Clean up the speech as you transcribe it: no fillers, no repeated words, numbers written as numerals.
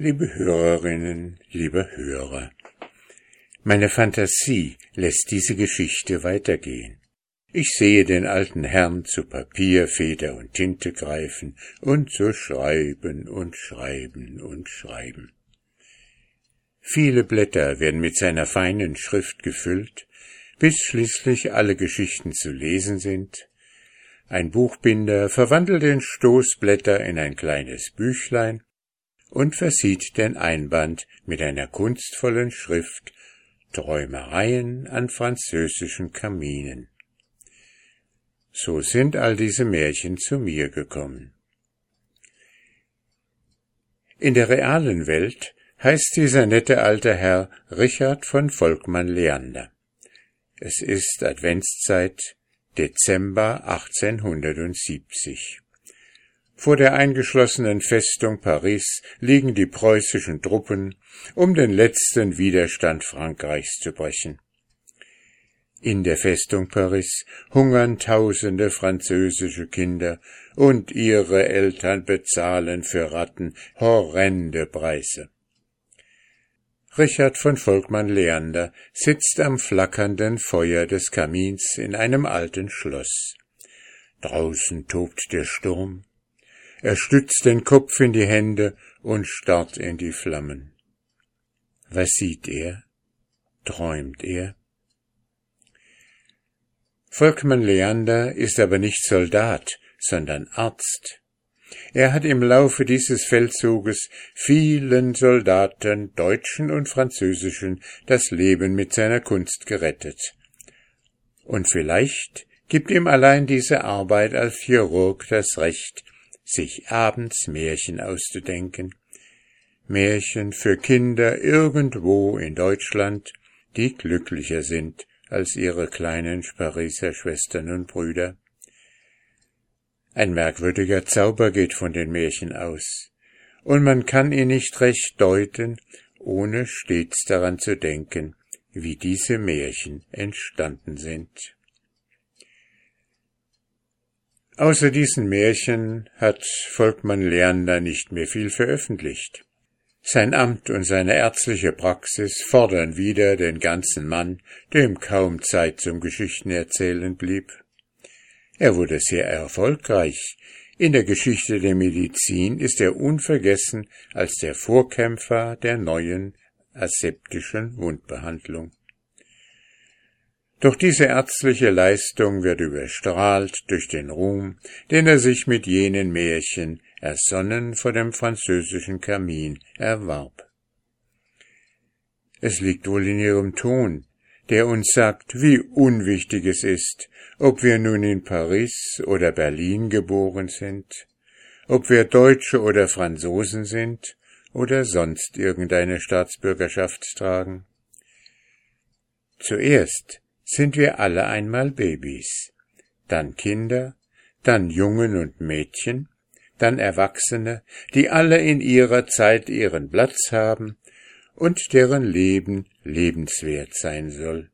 Liebe Hörerinnen, liebe Hörer, meine Fantasie lässt diese Geschichte weitergehen. Ich sehe den alten Herrn zu Papier, Feder und Tinte greifen und so schreiben und schreiben und schreiben. Viele Blätter werden mit seiner feinen Schrift gefüllt, bis schließlich alle Geschichten zu lesen sind. Ein Buchbinder verwandelt den Stoßblätter in ein kleines Büchlein und versieht den Einband mit einer kunstvollen Schrift Träumereien an französischen Kaminen. So sind all diese Märchen zu mir gekommen. In der realen Welt heißt dieser nette alte Herr Richard von Volkmann Leander. Es ist Adventszeit, Dezember 1870. Vor der eingeschlossenen Festung Paris liegen die preußischen Truppen, um den letzten Widerstand Frankreichs zu brechen. In der Festung Paris hungern tausende französische Kinder, und ihre Eltern bezahlen für Ratten horrende Preise. Richard von Volkmann Leander sitzt am flackernden Feuer des Kamins in einem alten Schloss. Draußen tobt der Sturm. Er stützt den Kopf in die Hände und starrt in die Flammen. Was sieht er? Träumt er? Volkmann Leander ist aber nicht Soldat, sondern Arzt. Er hat im Laufe dieses Feldzuges vielen Soldaten, deutschen und französischen, das Leben mit seiner Kunst gerettet. Und vielleicht gibt ihm allein diese Arbeit als Chirurg das Recht, sich abends Märchen auszudenken. Märchen für Kinder irgendwo in Deutschland, die glücklicher sind als ihre kleinen Pariser Schwestern und Brüder. Ein merkwürdiger Zauber geht von den Märchen aus, und man kann ihn nicht recht deuten, ohne stets daran zu denken, wie diese Märchen entstanden sind. Außer diesen Märchen hat Volkmann Leander nicht mehr viel veröffentlicht. Sein Amt und seine ärztliche Praxis fordern wieder den ganzen Mann, dem kaum Zeit zum Geschichtenerzählen blieb. Er wurde sehr erfolgreich. In der Geschichte der Medizin ist er unvergessen als der Vorkämpfer der neuen aseptischen Wundbehandlung. Doch diese ärztliche Leistung wird überstrahlt durch den Ruhm, den er sich mit jenen Märchen, ersonnen vor dem französischen Kamin, erwarb. Es liegt wohl in ihrem Ton, der uns sagt, wie unwichtig es ist, ob wir nun in Paris oder Berlin geboren sind, ob wir Deutsche oder Franzosen sind oder sonst irgendeine Staatsbürgerschaft tragen. Zuerst sind wir alle einmal Babys, dann Kinder, dann Jungen und Mädchen, dann Erwachsene, die alle in ihrer Zeit ihren Platz haben und deren Leben lebenswert sein soll.